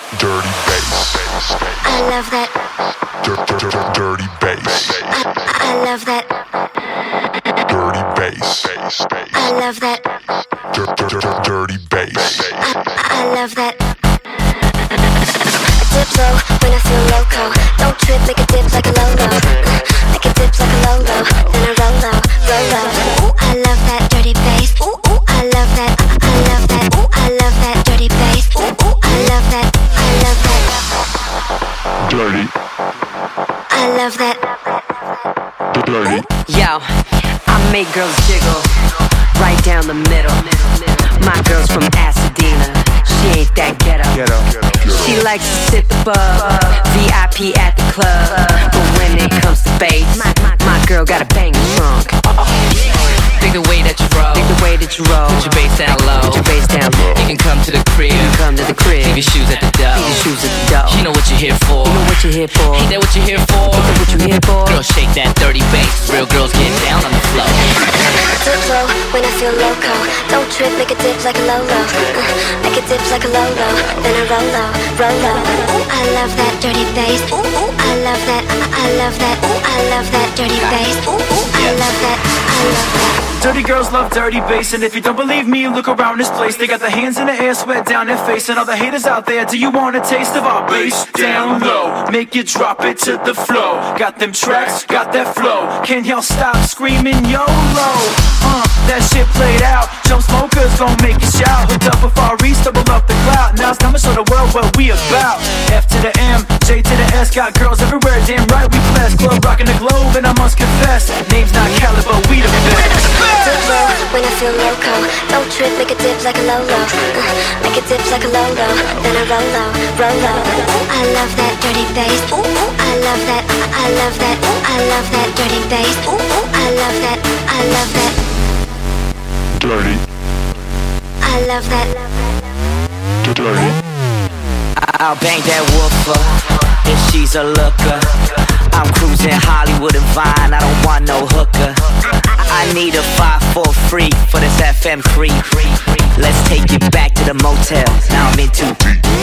Dirty bass. I love that. Dirty bass. I love that. Dirty bass. I love that. Dirty bass. I love that. I dip low when I feel loco. Don't trip, make a dip like a low-low. Make a dip like a low-low. Then I roll low, roll low. Ooh, I love that dirty bass. Ooh, ooh, I love that. I love that. Ooh, I love that dirty bass. Ooh, ooh, I love that. I love that. Dirty. I love that. Dirty. Yo, I make girls jiggle right down the middle. My girl's from Pasadena, she ain't that ghetto. She likes to sit above, VIP at the club. But when it comes to bass, my girl got a banging trunk. Dig the way that you roll. Dig the way that you roll. Put your bass down low. Put your bass down low. You can come to the crib. You can come to the crib. Leave your shoes at the door. Leave your shoes at the door. You know what you're here for. You know what you're here for. Ain't that what you're here for? Ain't that what you here for? Girl, shake that dirty bass. Real girls get down on the floor. Dip low when I feel loco. Don't trip, make a dip like a low-low. Make a dip like a low-low. Then I roll low, roll low. Ooh, I love that dirty bass. Ooh, ooh, I love that. I love that. Ooh, I love that dirty bass. Ooh, ooh, I love that. I love that. Dirty girls love dirty bass, and if you don't believe me, look around this place. They got their hands in the air, sweat down their face, and all the haters out there. Do you want a taste of our bass? Down low, make you drop it to the flow. Got them tracks, got that flow. Can't y'all stop screaming YOLO? That shit played out. Jump smokers gon' make you shout. Hooked up with Far East, double up the clout. Now it's time to show the world what we about. F to the M, J to the S, got girls everywhere. Damn right we blessed. Club rockin' the globe, and I must confess, name's not Caliber, we the best. Dip low when I feel loco. Don't trip, make a dip like a low-low. Make a dip like a low-low. Then I roll low, roll low. Ooh, I love that dirty bass. Ooh, ooh, I love that. I love that. Ooh, I love that dirty bass. Ooh, ooh, I love that. I love that. Dirty. I love that. Dirty. I'll bang that woofer if she's a looker. I'm cruising Hollywood and Vine, I don't want no hooker. I need a 5-4 free for this FM creep. Let's take it back to the motel, now I'm into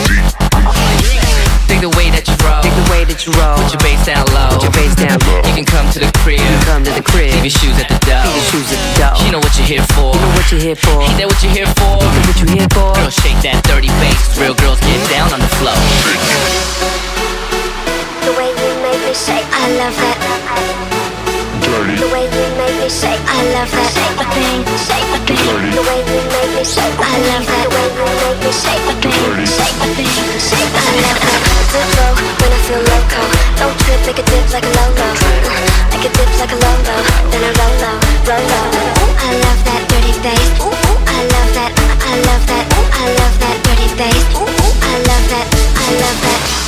Dig the way that you roll. Dig the way that you roll. Put your bass down low. Put your bass down low. You can come to the crib. You can come to the crib. Leave your shoes at the door. Leave your shoes at the door. You know what you're here for. You know what you're here for. Ain't that what you're here for? Ain't that what you here for? Girl, shake that dirty bass. Real girls get down on the floor. The way you make me shake, I love that. Dirty. The way you make me shake, I love that. Shake the thing, shake the thing. The way you make me shake, I love that. The way you make me shake the thing, shake the thing, shake the thing. I love that. Dip low when I feel loco. Don't trip, make a dip like a low-low. Make a dip like a low-low. Then I roll low, roll low. Ooh, I love that dirty bass. Ooh, ooh, I love that. I love that. Ooh, I love that dirty bass. Ooh, ooh, I love that. I love that.